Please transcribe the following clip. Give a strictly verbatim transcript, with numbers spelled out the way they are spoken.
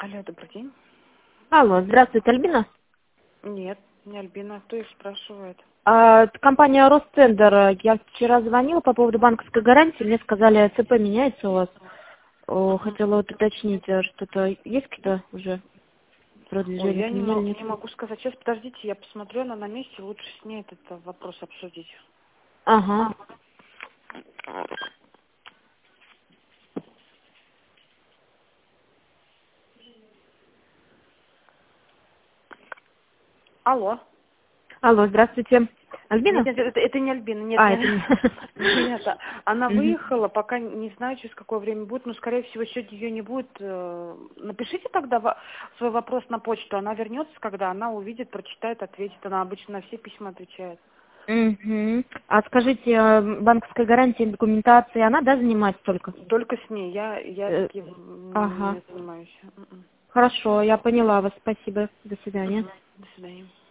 Алло, добрый день. Алло, здравствуйте, Альбина. Нет, не Альбина, кто их спрашивает? А, это компания Ростендер. Я вчера звонила по поводу банковской гарантии. Мне сказали, ЦП меняется у вас. О, Мгм. хотела вот уточнить, а что-то есть какие-то уже Ой, продвижения я не, поменяли, мо- нет? не могу сказать. Сейчас, подождите, я посмотрю, она на месте, лучше с ней этот э, вопрос обсудить. Ага. Алло. Алло, здравствуйте. Нет, Альбина? нет, это, это не Альбина, нет, А, нет. это не... Нет, а- она Мгм. выехала, пока не знаю, через какое время будет, но, скорее всего, сегодня ее не будет. Э, Напишите тогда во- свой вопрос на почту, она вернется, когда она увидит, прочитает, ответит. Она обычно на все письма отвечает. Мгм. А скажите, а, банковская гарантия, документация, она, да, занимается только? Только с ней, я, я Э, таким Ага. не занимаюсь. М-м. Хорошо, я поняла вас. Спасибо. До свидания. Мгм. До свидания.